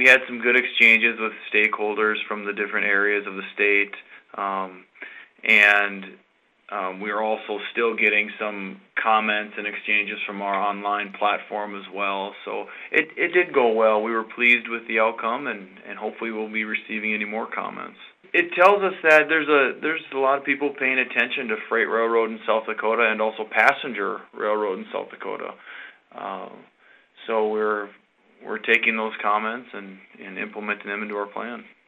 We had some good exchanges with stakeholders from the different areas of the state, and we are also still getting some comments and exchanges from our online platform as well. So it did go well. We were pleased with the outcome, and hopefully we'll be receiving any more comments. It tells us that there's a lot of people paying attention to freight railroad in South Dakota and also passenger railroad in South Dakota. So we're taking those comments and implementing them into our plan.